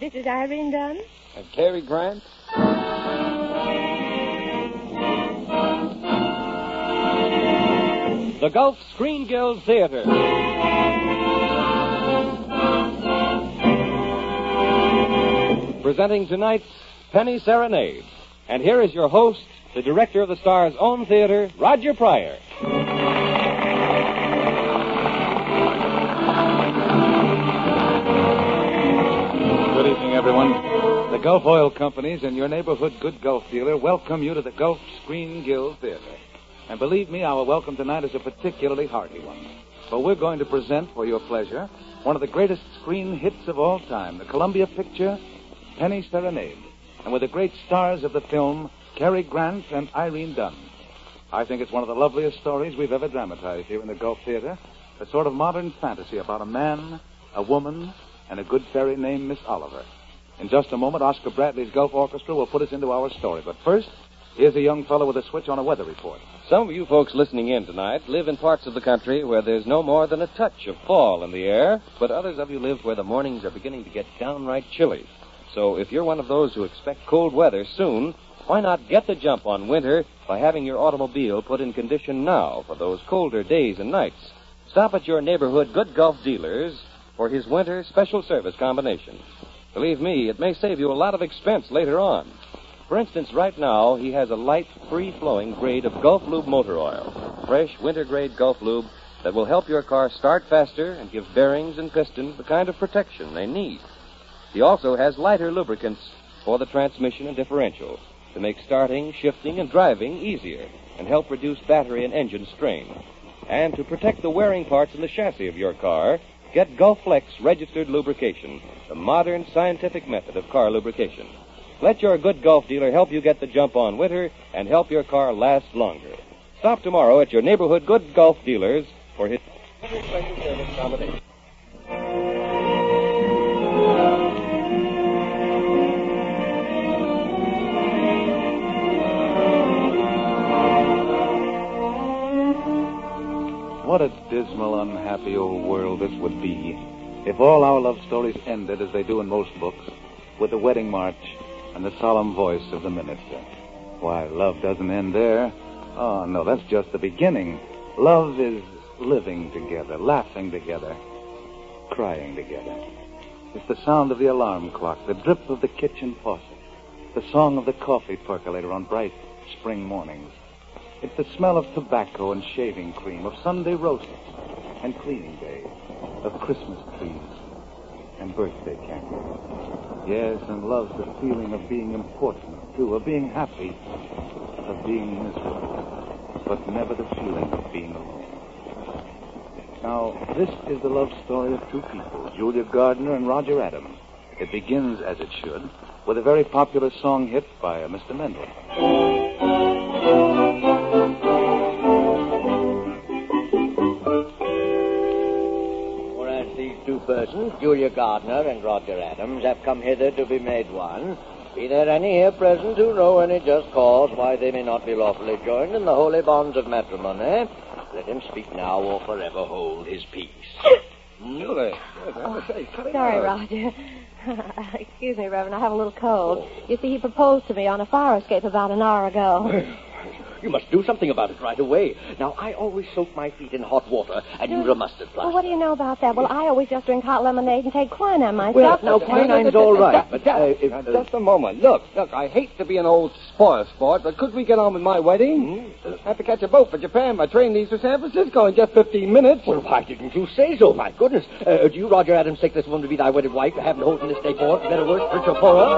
This is Irene Dunn. And Cary Grant. The Gulf Screen Guild Theater. Presenting tonight's Penny Serenade. And here is your host, the director of the Star's own theater, Roger Pryor. Good evening, everyone. The Gulf Oil Companies and your neighborhood good Gulf dealer welcome you to the Gulf Screen Guild Theater. And believe me, our welcome tonight is a particularly hearty one. For we're going to present for your pleasure one of the greatest screen hits of all time, the Columbia picture, Penny Serenade, and with the great stars of the film, Cary Grant and Irene Dunn. I think it's one of the loveliest stories we've ever dramatized here in the Gulf Theater, a sort of modern fantasy about a man, a woman, and a good fairy named Miss Oliver. In just a moment, Oscar Bradley's Gulf Orchestra will put us into our story. But first, here's a young fellow with a switch on a weather report. Some of you folks listening in tonight live in parts of the country where there's no more than a touch of fall in the air, but others of you live where the mornings are beginning to get downright chilly. So if you're one of those who expect cold weather soon, why not get the jump on winter by having your automobile put in condition now for those colder days and nights? Stop at your neighborhood good Gulf dealers for his winter special service combination. Believe me, it may save you a lot of expense later on. For instance, right now, he has a light, free-flowing grade of Gulf Lube motor oil. Fresh, winter-grade Gulf Lube that will help your car start faster and give bearings and pistons the kind of protection they need. He also has lighter lubricants for the transmission and differential to make starting, shifting, and driving easier and help reduce battery and engine strain. And to protect the wearing parts in the chassis of your car, get Gulf Flex registered lubrication, the modern scientific method of car lubrication. Let your good Gulf dealer help you get the jump on winter and help your car last longer. Stop tomorrow at your neighborhood good Gulf dealers for his special service combination. What a dismal, unhappy old world this would be if all our love stories ended as they do in most books, with the wedding march and the solemn voice of the minister. Why, love doesn't end there. Oh, no, that's just the beginning. Love is living together, laughing together, crying together. It's the sound of the alarm clock, the drip of the kitchen faucet, the song of the coffee percolator on bright spring mornings. It's the smell of tobacco and shaving cream, of Sunday roasts and cleaning day, of Christmas trees and birthday candles. Yes, and love's the feeling of being important, too, of being happy, of being miserable, but never the feeling of being alone. Now, this is the love story of two people, Julia Gardner and Roger Adams. It begins, as it should, with a very popular song hit by Mr. Mendel. Two persons, Julia Gardner and Roger Adams, have come hither to be made one. Be there any here present who know any just cause why they may not be lawfully joined in the holy bonds of matrimony? Let him speak now or forever hold his peace. Sorry, Roger. Excuse me, Reverend, I have a little cold. You see, he proposed to me on a fire escape about an hour ago. You must do something about it right away. Now, I always soak my feet in hot water and use a mustard plaster. Well, what do you know about that? Well, I always just drink hot lemonade and take quinine myself. Well, now, quinine's all right, but... Just a moment. Look, I hate to be an old spoil sport, but could we get on with my wedding? I have to catch a boat for Japan. My train leaves for San Francisco in just 15 minutes. Well, why didn't you say so? My goodness. Do you, Roger Adams, take this woman to be thy wedded wife, having to hold in this day for better worse, rich or poorer?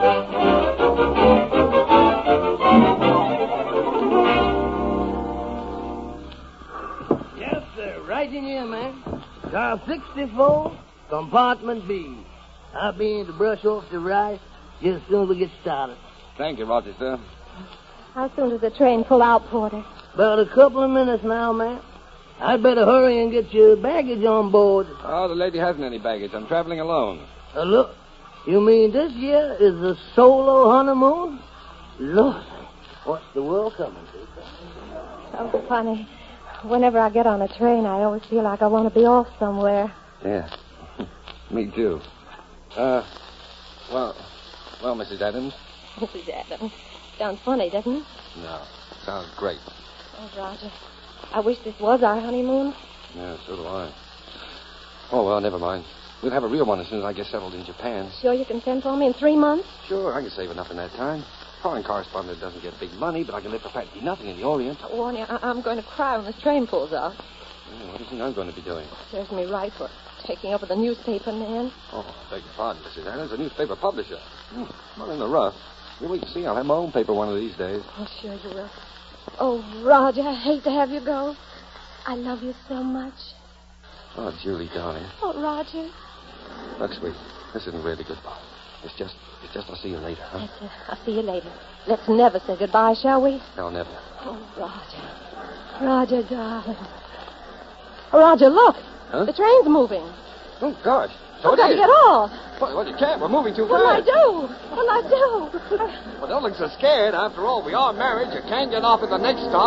Right in here, man. Car 64, compartment B. I'll be in to brush off the rice just as soon as we get started. Thank you, Roger, sir. How soon does the train pull out, Porter? About a couple of minutes now, man. I'd better hurry and get your baggage on board. Oh, the lady hasn't any baggage. I'm traveling alone. Look, you mean this year is a solo honeymoon? Lord, what's the world coming to? So funny. Whenever I get on a train, I always feel like I want to be off somewhere. Yeah, me too. Well, Mrs. Adams. Mrs. Adams. Sounds funny, doesn't it? No, sounds great. Oh, Roger. I wish this was our honeymoon. Yeah, so do I. Oh, well, never mind. We'll have a real one as soon as I get settled in Japan. Sure you can send for me in 3 months? Sure, I can save enough in that time. Foreign correspondent doesn't get big money, but I can live for practically nothing in the Orient. I warn you, I'm going to cry when this train pulls out. What do you think I'm going to be doing? Serves me right for taking over the newspaper man. Oh, beg your pardon, Mrs. Adams, a newspaper publisher. Not in the rough. You'll wait to see. I'll have my own paper one of these days. Oh, sure you will. Oh, Roger, I hate to have you go. I love you so much. Oh, Julie, darling. Oh, Roger. Look, sweet, this isn't really goodbye. It's just I'll see you later, huh? That's it. I'll see you later. Let's never say goodbye, shall we? No, never. Oh, Roger. Roger, darling. Oh, Roger, look. Huh? The train's moving. Oh, gosh. So I've got to get off. Well, you can't. We're moving too What'll I fast. do? What'll I do? Well, don't look so scared. After all, we are married. You can get off at the next stop.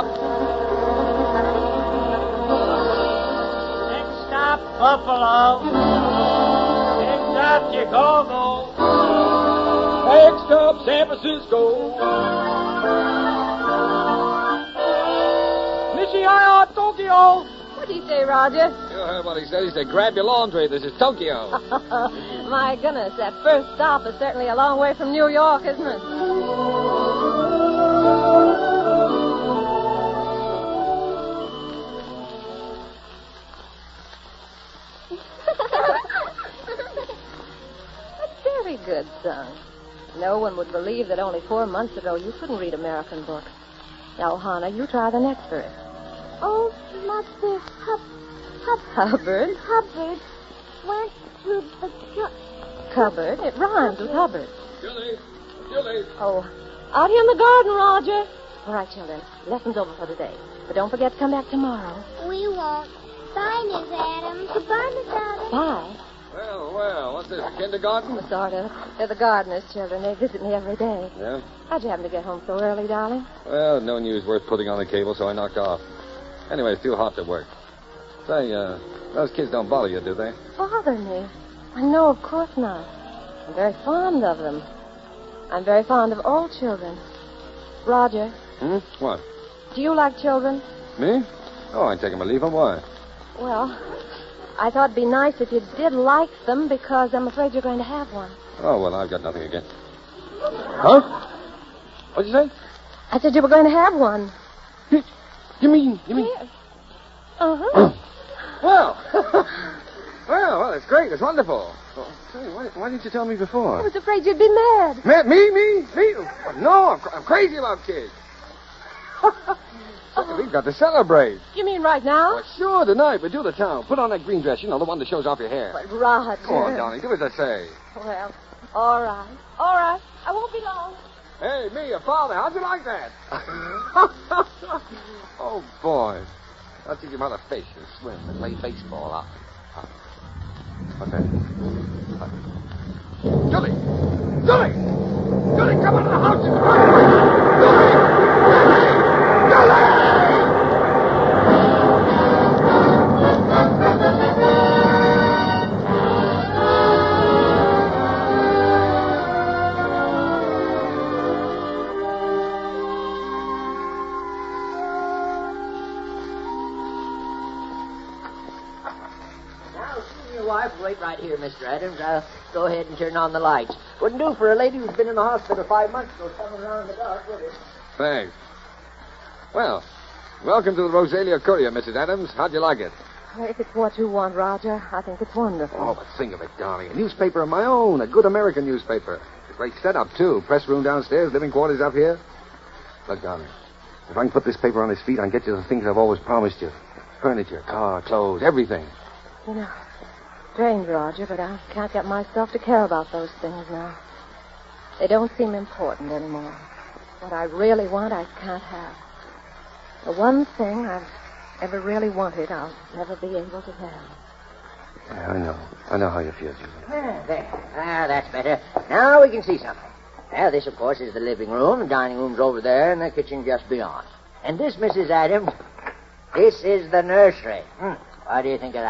Next stop, Buffalo. Next stop, Chicago. Next stop, San Francisco. Nishiya, Tokyo. What did he say, Roger? You heard what he said. He said, grab your laundry. This is Tokyo. My goodness, that first stop is certainly a long way from New York, isn't it? A very good, son. No one would believe that only 4 months ago you couldn't read American books. Now, Hannah, you try the next verse. Oh, Mother Hubbard. Hubbard went to the Cupboard. It rhymes with Hubbard. Julie. Oh, out here in the garden, Roger. All right, children. Lesson's over for the day. But don't forget to come back tomorrow. We won't. Bye, Miss Adams. Goodbye, Miss Adams. Bye. Well, what's this, kindergarten? Sort of. They're the gardener's children. They visit me every day. Yeah? How'd you happen to get home so early, darling? Well, no news worth putting on the cable, so I knocked off. Anyway, it's too hot to work. Say, those kids don't bother you, do they? Bother me? No, of course not. I'm very fond of them. I'm very fond of all children. Roger, What? do you like children? Me? Oh, I take 'em or leave 'em. Why? Well, I thought it'd be nice if you did like them because I'm afraid you're going to have one. Oh, well, I've got nothing against. Huh? What'd you say? I said you were going to have one. You mean? Yes. Uh-huh. Well, well, it's great. It's wonderful. Well, say, why didn't you tell me before? I was afraid you'd be mad. Mad? Me? No, I'm crazy about kids. We've got to celebrate. You mean right now? Well, sure, tonight. We do the town. Put on that green dress, the one that shows off your hair. But, Roger. Come on, darling. Do as I say. Well, all right. All right. I won't be long. Hey, me, your father. How'd you like that? Oh, boy. I'll teach your mother fish and swim and play baseball. What's that? Julie, come out of the house. Julie! Wait right here, Mr. Adams. I'll go ahead and turn on the lights. Wouldn't do for a lady who's been in the hospital 5 months ago coming around in the dark, would it? Thanks. Well, welcome to the Rosalia Courier, Mrs. Adams. How'd you like it? If it's what you want, Roger, I think it's wonderful. Oh, but think of it, darling. A newspaper of my own. A good American newspaper. A great setup, too. Press room downstairs, living quarters up here. Look, darling, if I can put this paper on his feet, I can get you the things I've always promised you. Furniture, car, clothes, everything. You know, strange, Roger, but I can't get myself to care about those things now. They don't seem important anymore. What I really want, I can't have. The one thing I've ever really wanted, I'll never be able to have. Yeah, I know. I know how you feel, Julie. There. That's better. Now we can see something. Well, this, of course, is the living room. The dining room's over there, and the kitchen just beyond. And this, Mrs. Adams, this is the nursery. What do you think of that?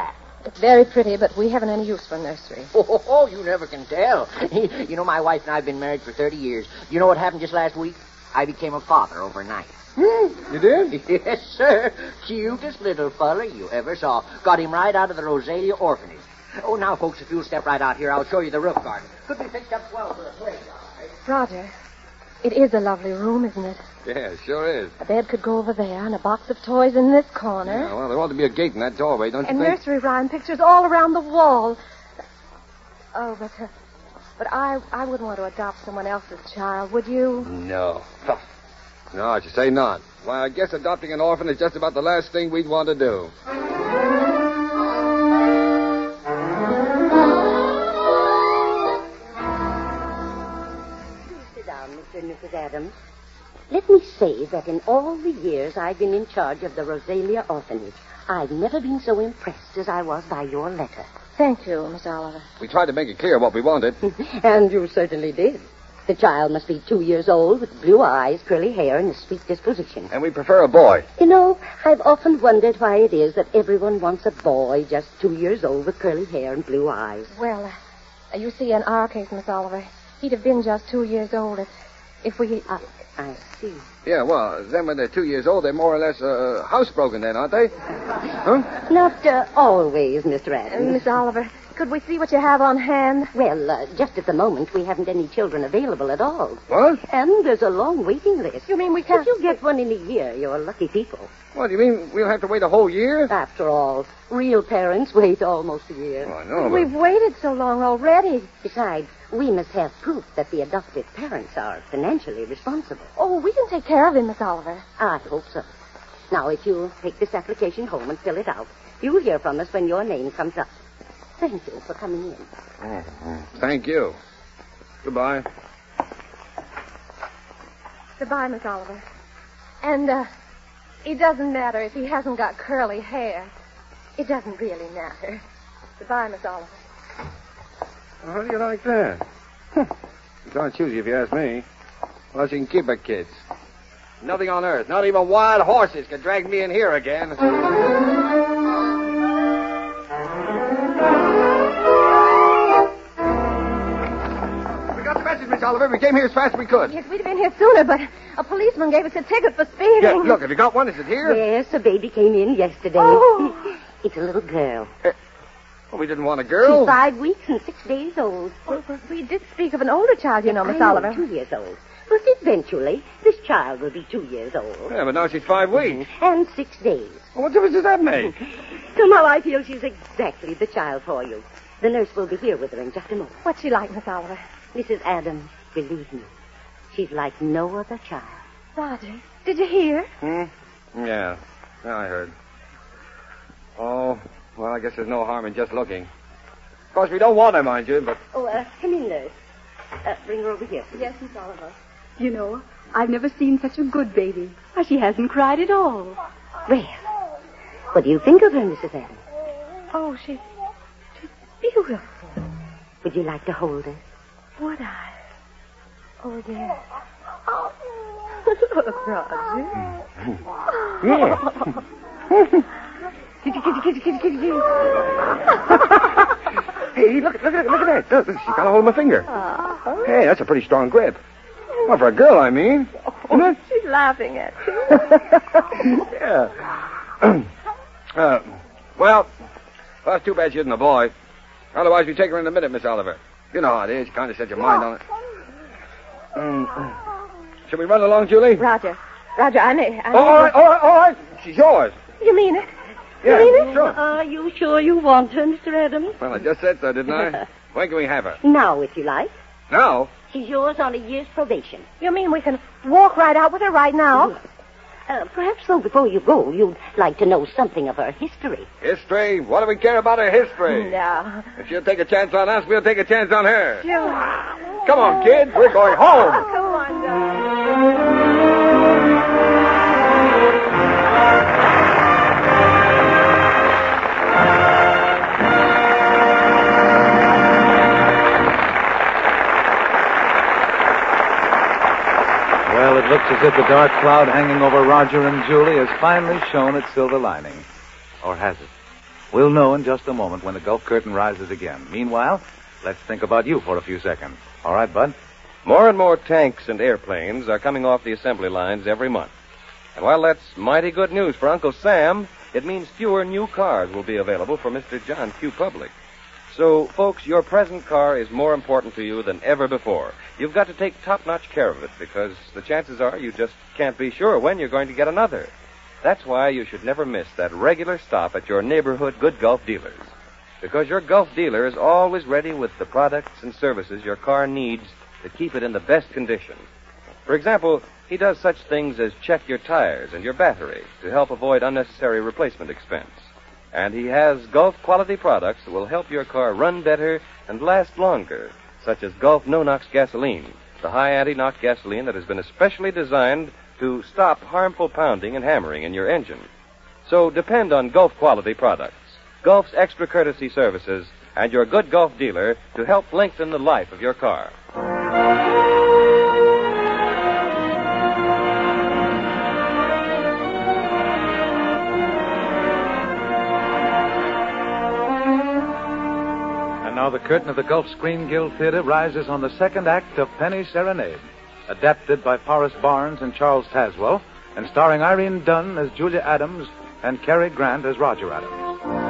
It's very pretty, but we haven't any use for a nursery. Oh, you never can tell. You know, my wife and I have been married for 30 years. You know what happened just last week? I became a father overnight. You did? Yes, sir. Cutest little fella you ever saw. Got him right out of the Rosalia orphanage. Oh, now, folks, if you'll step right out here, I'll show you the roof garden. Could be fixed up well for a playground. Roger, it is a lovely room, isn't it? Yeah, it sure is. A bed could go over there, and a box of toys in this corner. Yeah, well, there ought to be a gate in that doorway, don't you And think? nursery rhyme pictures all around the wall. Oh, but I wouldn't want to adopt someone else's child, would you? No. No, I should say not. Why, I guess adopting an orphan is just about the last thing we'd want to do. Sit down, Mr. and Mrs. Adams. Let me say that in all the years I've been in charge of the Rosalia orphanage, I've never been so impressed as I was by your letter. Thank you, Miss Oliver. We tried to make it clear what we wanted. And you certainly did. The child must be 2 years old with blue eyes, curly hair, and a sweet disposition. And we prefer a boy. You know, I've often wondered why it is that everyone wants a boy just 2 years old with curly hair and blue eyes. Well, you see, in our case, Miss Oliver, he'd have been just 2 years old if we... I see. Yeah, well, then when they're 2 years old, they're more or less housebroken then, aren't they? Huh? Not always, Mr. Adams. Miss Oliver, could we see what you have on hand? Well, just at the moment, we haven't any children available at all. What? And there's a long waiting list. You mean we can't... If you get one in a year, you're lucky people. What, do you mean we'll have to wait a whole year? After all, real parents wait almost a year. Oh, I know, but... We've waited so long already. Besides, we must have proof that the adopted parents are financially responsible. Oh, we can take care of him, Miss Oliver. I hope so. Now, if you'll take this application home and fill it out, you'll hear from us when your name comes up. Thank you for coming in. Thank you. Goodbye. Goodbye, Miss Oliver. And, it doesn't matter if he hasn't got curly hair. It doesn't really matter. Goodbye, Miss Oliver. Well, how do you like that? It's darn choosy if you ask me. Well, she can keep her kids. Nothing on earth, not even wild horses, can drag me in here again. Miss Oliver, we came here as fast as we could. Yes, we'd have been here sooner, but a policeman gave us a ticket for speeding. Yeah, look, have you got one? Is it here? Yes, a baby came in yesterday. Oh. It's a little girl. Well, we didn't want a girl. She's 5 weeks and 6 days old. Well, we did speak of an older child, you know, Miss Oliver. 2 years old. But eventually, this child will be 2 years old. Yeah, but now she's 5 weeks. And 6 days. Well, what difference does that make? Somehow I feel she's exactly the child for you. The nurse will be here with her in just a moment. What's she like, Miss Oliver? Mrs. Adams, believe me, she's like no other child. Roger, did you hear? Yeah, I heard. Oh, well, I guess there's no harm in just looking. Of course, we don't want her, mind you, but... Oh, come in, nurse. Bring her over here. Yes, Miss Oliver. You know, I've never seen such a good baby. Why, she hasn't cried at all. Well, what do you think of her, Mrs. Adams? Oh, she's beautiful. Would you like to hold her? Would I? Oh, yes. Look, Roger. Hey, look at that. Look, she's got a hold of my finger. Hey, that's a pretty strong grip. Well, for a girl, I mean. Isn't it? She's laughing at you. Yeah. Well, it's too bad she isn't a boy. Otherwise, we'd take her in a minute, Miss Oliver. You know how it is. You kind of set your mind on it. Shall we run along, Julie? Roger, I may... All right. She's yours. You mean it? Yeah, You mean it? sure. Are you sure you want her, Mr. Adams? Well, I just said so, didn't I? When can we have her? Now, if you like. Now? She's yours on a year's probation. You mean we can walk right out with her right now? Perhaps, though, before you go, you'd like to know something of her history. History? What do we care about her history? No. If she'll take a chance on us, we'll take a chance on her. Sure. Come on, kids. We're going home. Come on, darling. Well, it looks as if the dark cloud hanging over Roger and Julie has finally shown its silver lining. Or has it? We'll know in just a moment when the Gulf curtain rises again. Meanwhile, let's think about you for a few seconds. All right, Bud? More and more tanks and airplanes are coming off the assembly lines every month. And while that's mighty good news for Uncle Sam, it means fewer new cars will be available for Mr. John Q. Public. So, folks, your present car is more important to you than ever before. You've got to take top-notch care of it because the chances are you just can't be sure when you're going to get another. That's why you should never miss that regular stop at your neighborhood Good Gulf dealers. Because your Gulf dealer is always ready with the products and services your car needs to keep it in the best condition. For example, he does such things as check your tires and your battery to help avoid unnecessary replacement expense. And he has Gulf quality products that will help your car run better and last longer, such as Gulf No-Nox gasoline, the high anti-knock gasoline that has been especially designed to stop harmful pounding and hammering in your engine. So depend on Gulf quality products, Gulf's extra courtesy services, and your Good Gulf dealer to help lengthen the life of your car. And now the curtain of the Gulf Screen Guild Theater rises on the second act of Penny's Serenade, adapted by Forrest Barnes and Charles Tazwell, and starring Irene Dunn as Julia Adams and Cary Grant as Roger Adams.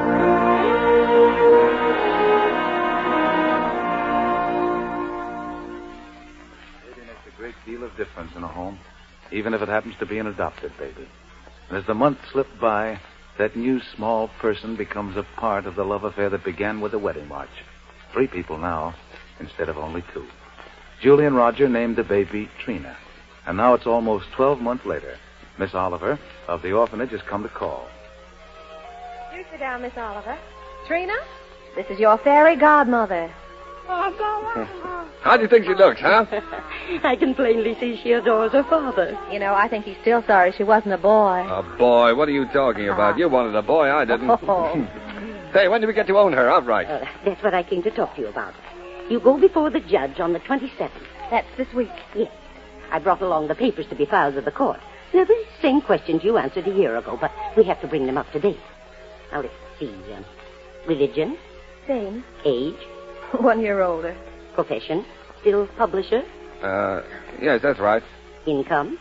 Baby makes a great deal of difference in a home, even if it happens to be an adopted baby. And as the months slip by, that new small person becomes a part of the love affair that began with the wedding march. 3 people now, instead of only 2. Julie and Roger named the baby Trina. And now it's almost 12 months later. Miss Oliver of the orphanage has come to call. Do sit down, Miss Oliver. Trina, this is your fairy godmother. How do you think she looks, huh? I can plainly see she adores her father. You know, I think he's still sorry she wasn't a boy. A boy? What are you talking about? You wanted a boy, I didn't. Oh. Hey, when did we get to own her outright? That's what I came to talk to you about. You go before the judge on the 27th. That's this week. Yes. I brought along the papers to be filed with the court. They're the same questions you answered a year ago, but we have to bring them up to date. Now, let's see. Religion? Same. Age? 1 year older. Profession? Still publisher? Yes, that's right. Income?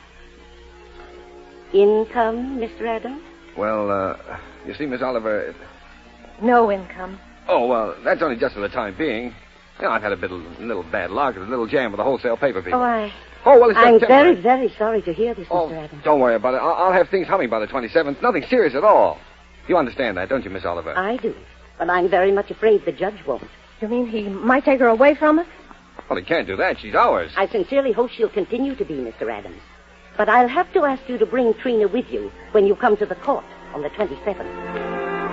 Income, Mr. Adams? Well, you see, Miss Oliver... No income. Oh, well, that's only just for the time being. You know, I've had a little bad luck, a little jam with the wholesale paper people. Oh, well, it's just I'm temporary. very, very sorry to hear this, Mr. Adams. Don't worry about it. I'll have things humming by the 27th. Nothing serious at all. You understand that, don't you, Miss Oliver? I do. But I'm very much afraid the judge won't. You mean he might take her away from us? Well, he can't do that. She's ours. I sincerely hope she'll continue to be, Mr. Adams. But I'll have to ask you to bring Trina with you when you come to the court on the 27th.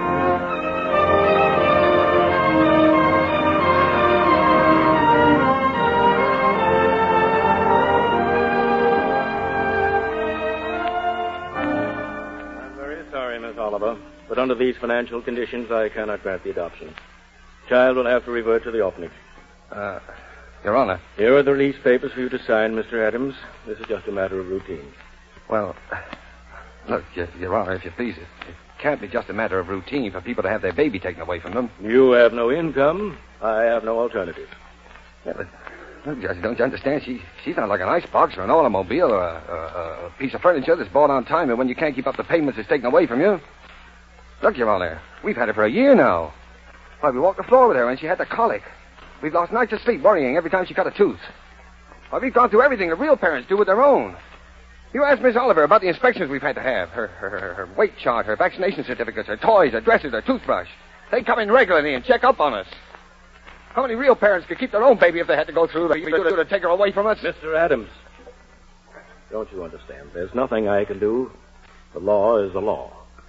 Oliver, but under these financial conditions, I cannot grant the adoption. Child will have to revert to the orphanage. Your Honor. Here are the release papers for you to sign, Mr. Adams. This is just a matter of routine. Well, look, Your Honor, if you please, it can't be just a matter of routine for people to have their baby taken away from them. You have no income. I have no alternative. Yeah, but, look, Judge, don't you understand? She's not like an icebox or an automobile or a piece of furniture that's bought on time, and when you can't keep up the payments, it's taken away from you. Look, Your Honor, we've had her for a year now. Why, we walked the floor with her when she had the colic. We've lost nights of sleep worrying every time she cut a tooth. Why, we've gone through everything that real parents do with their own. You asked Miss Oliver about the inspections we've had to have. Her weight chart, her vaccination certificates, her toys, her dresses, her toothbrush. They come in regularly and check up on us. How many real parents could keep their own baby if they had to go through to take her away from us? Mr. Adams, don't you understand? There's nothing I can do. The law is the law.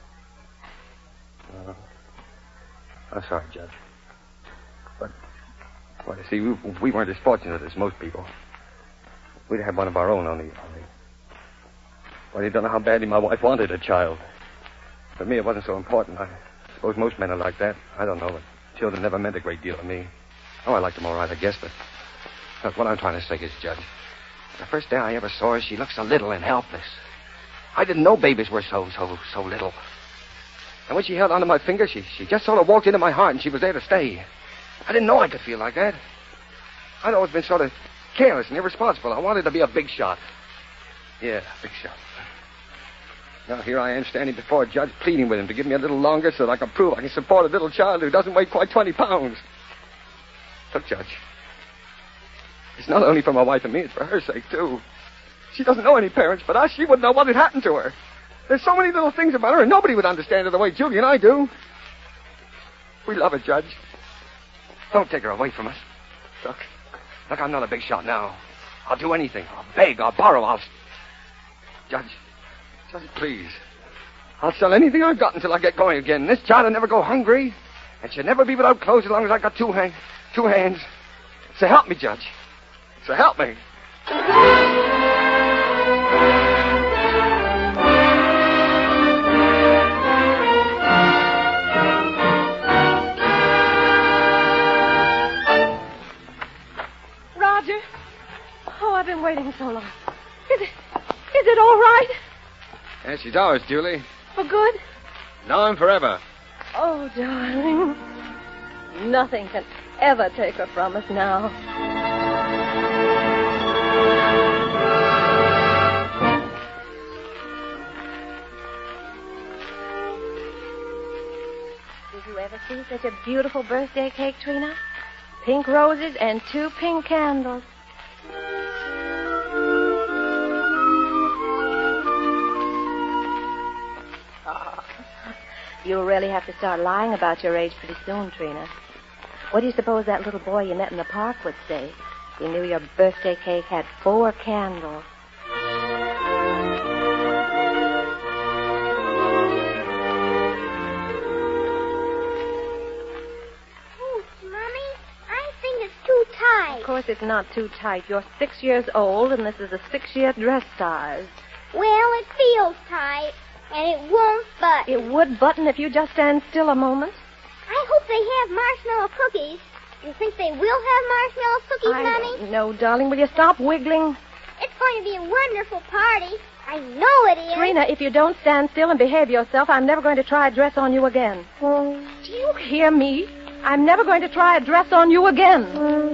I'm sorry, Judge. But, well, you see, we weren't as fortunate as most people. We'd had one of our own only. Well, you don't know how badly my wife wanted a child. For me, it wasn't so important. I suppose most men are like that. I don't know, but children never meant a great deal to me. Oh, I liked them all right, I guess, but... Look, what I'm trying to say is, Judge, the first day I ever saw her, she looked so little and helpless. I didn't know babies were so little. And when she held onto my finger, she just sort of walked into my heart, and she was there to stay. I didn't know I could feel like that. I'd always been sort of careless and irresponsible. I wanted to be a big shot. Yeah, big shot. Now here I am standing before a judge pleading with him to give me a little longer so that I can prove I can support a little child who doesn't weigh quite 20 pounds. Look, Judge, it's not only for my wife and me, it's for her sake, too. She doesn't know any parents but us. She wouldn't know what had happened to her. There's so many little things about her, and nobody would understand her the way Julie and I do. We love her, Judge. Don't take her away from us. Look, I'm not a big shot now. I'll do anything. I'll beg, I'll borrow, Judge, please. I'll sell anything I've got until I get going again. This child will never go hungry, and she'll never be without clothes as long as I've got two hands. So help me, Judge. So help me. Roger. Oh, I've been waiting so long. Is it all right? Yeah, she's ours, Julie. For good? Now and forever. Oh, darling. Nothing can ever take her from us now. Did you ever see such a beautiful birthday cake, Trina? Pink roses and 2 pink candles. You'll really have to start lying about your age pretty soon, Trina. What do you suppose that little boy you met in the park would say if he knew your birthday cake had 4 candles? Oh, Mommy, I think it's too tight. Of course it's not too tight. You're 6 years old, and this is a 6-year dress size. Well, it feels tight. And it won't button. It would button if you just stand still a moment. I hope they have marshmallow cookies. You think they will have marshmallow cookies, Mommy? No, darling. Will you stop wiggling? It's going to be a wonderful party. I know it is. Trina, if you don't stand still and behave yourself, I'm never going to try a dress on you again. Do you hear me? I'm never going to try a dress on you again.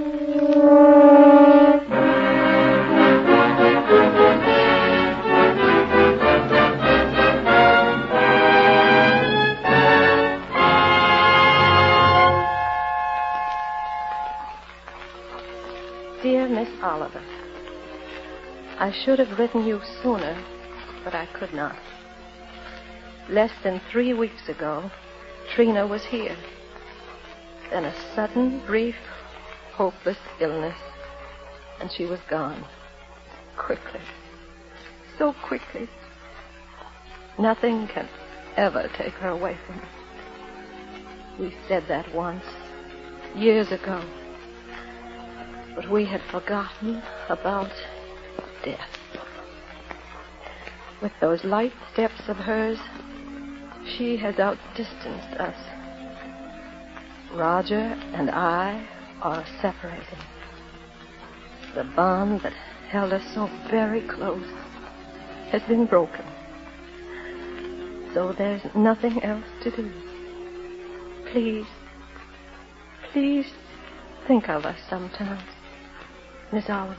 Dear Miss Oliver, I should have written you sooner, but I could not. Less than 3 weeks ago, Trina was here. Then a sudden, brief, hopeless illness, and she was gone. Quickly. So quickly. Nothing can ever take her away from us. We said that once, years ago. But we had forgotten about death. With those light steps of hers, she has outdistanced us. Roger and I are separated. The bond that held us so very close has been broken. So there's nothing else to do. Please think of us sometimes. Miss Oliver.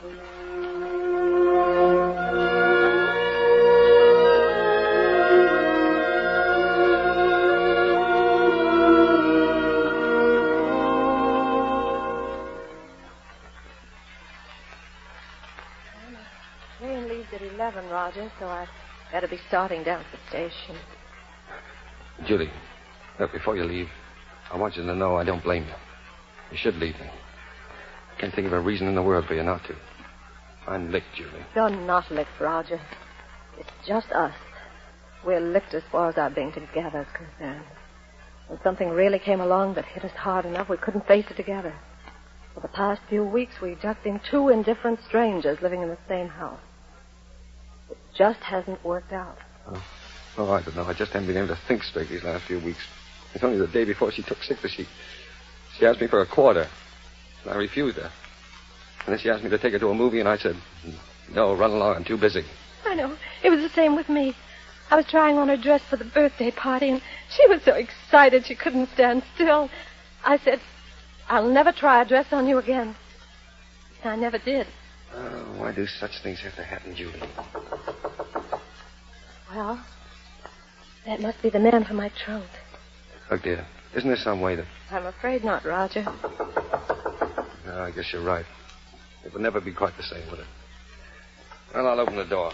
The train leaves at 11, Roger, so I'd better be starting down at the station. Julie, look, before you leave, I want you to know I don't blame you. You should leave me. Can't think of a reason in the world for you not to. I'm licked, Julie. You're not licked, Roger. It's just us. We're licked as far as our being together is concerned. When something really came along that hit us hard enough, we couldn't face it together. For the past few weeks, we've just been 2 indifferent strangers living in the same house. It just hasn't worked out. Oh, I don't know. I just haven't been able to think straight these last few weeks. It's only the day before she took sick that she asked me for a quarter. And I refused her. And then she asked me to take her to a movie, and I said, no, run along, I'm too busy. I know. It was the same with me. I was trying on her dress for the birthday party, and she was so excited she couldn't stand still. I said, I'll never try a dress on you again. I never did. Oh, why do such things have to happen, Julie? Well, that must be the man for my trunk. Look, dear, isn't there some way that... I'm afraid not, Roger. No, I guess you're right. It would never be quite the same, would it? Well, I'll open the door.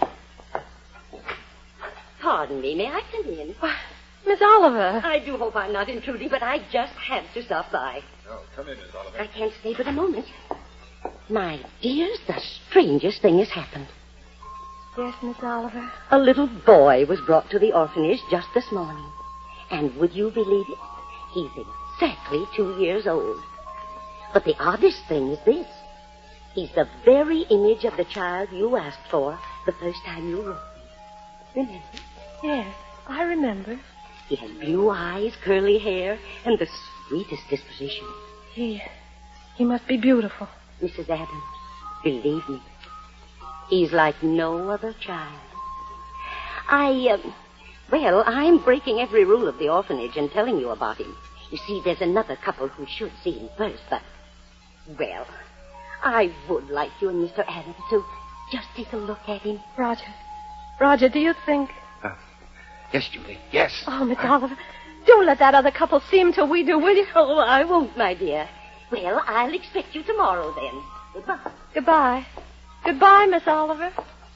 Pardon me, may I come in? Miss Oliver. I do hope I'm not intruding, but I just had to stop by. Oh, come in, Miss Oliver. I can't stay but a moment. My dears, the strangest thing has happened. Yes, Miss Oliver? A little boy was brought to the orphanage just this morning. And would you believe it? He's exactly 2 years old. But the oddest thing is this. He's the very image of the child you asked for the first time you wrote me. Remember? Yes, I remember. He has blue eyes, curly hair, and the sweetest disposition. He must be beautiful. Mrs. Adams, believe me, he's like no other child. I'm breaking every rule of the orphanage and telling you about him. You see, there's another couple who should see him first, but, well, I would like you and Mr. Adams to just take a look at him. Roger, do you think... Yes, Julie, yes. Oh, Miss Oliver, don't let that other couple see him till we do, will you? Oh, I won't, my dear. Well, I'll expect you tomorrow, then. Goodbye. Goodbye. Goodbye, Miss Oliver.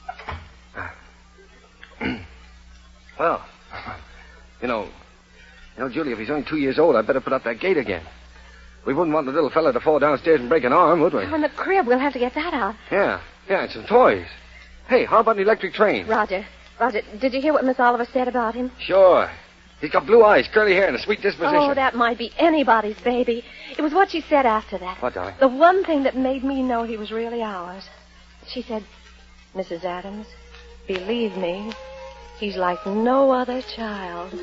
Well, you know, Julie, if he's only 2 years old, I'd better put up that gate again. We wouldn't want the little fella to fall downstairs and break an arm, would we? Oh, in the crib. We'll have to get that out. Yeah, and some toys. Hey, how about an electric train? Roger, did you hear what Miss Oliver said about him? Sure. He's got blue eyes, curly hair, and a sweet disposition. Oh, that might be anybody's baby. It was what she said after that. What, darling? The one thing that made me know he was really ours. She said, Mrs. Adams, believe me, he's like no other child.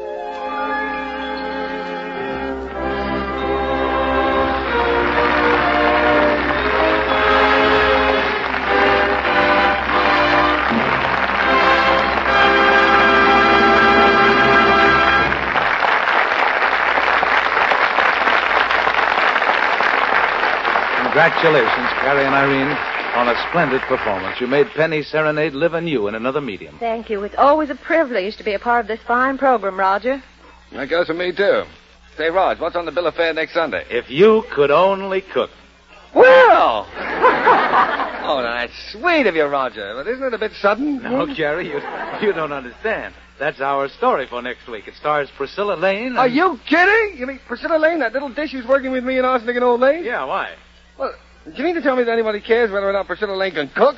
Congratulations, Carrie and Irene, on a splendid performance. You made Penny Serenade live anew in another medium. Thank you. It's always a privilege to be a part of this fine program, Roger. That goes for me, too. Say, Rog, what's on the bill of fare next Sunday? If you could only cook. Well! Oh, that's sweet of you, Roger. But isn't it a bit sudden? No, Jerry, you don't understand. That's our story for next week. It stars Priscilla Lane. And... Are you kidding? You mean Priscilla Lane, that little dish who's working with me in Arsenic and Old Lane? Yeah, why? Well, do you mean to tell me that anybody cares whether or not Priscilla Lane can cook?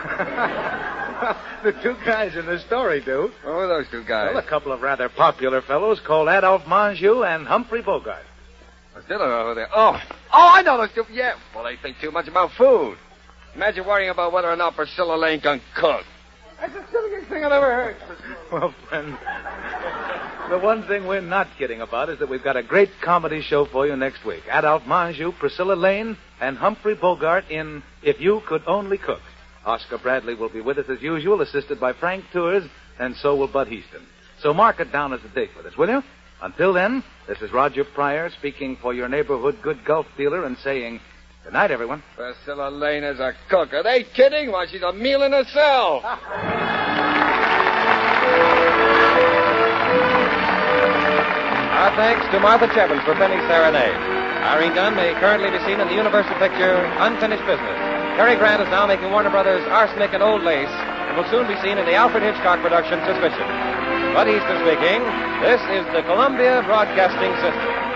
The two guys in this story do. Oh, who are those two guys? Well, a couple of rather popular fellows called Adolphe Manjou and Humphrey Bogart. I still don't know who they are. Oh, I know those two. Yeah, well, they think too much about food. Imagine worrying about whether or not Priscilla Lane can cook. That's the silliest thing I've ever heard. Well, friend, the one thing we're not kidding about is that we've got a great comedy show for you next week. Adolphe Manjou, Priscilla Lane, and Humphrey Bogart in If You Could Only Cook. Oscar Bradley will be with us as usual, assisted by Frank Tours, and so will Bud Heaston. So mark it down as a date with us, will you? Until then, this is Roger Pryor speaking for your neighborhood good Gulf dealer and saying, good night, everyone. Priscilla Lane is a cook. Are they kidding? Why, she's a meal in herself. Our thanks to Martha Chevins for Penny Serenade. Irene Dunn may currently be seen in the Universal picture Unfinished Business. Cary Grant is now making Warner Brothers' Arsenic and Old Lace and will soon be seen in the Alfred Hitchcock production Suspicion. Bud Easton speaking. This is the Columbia Broadcasting System.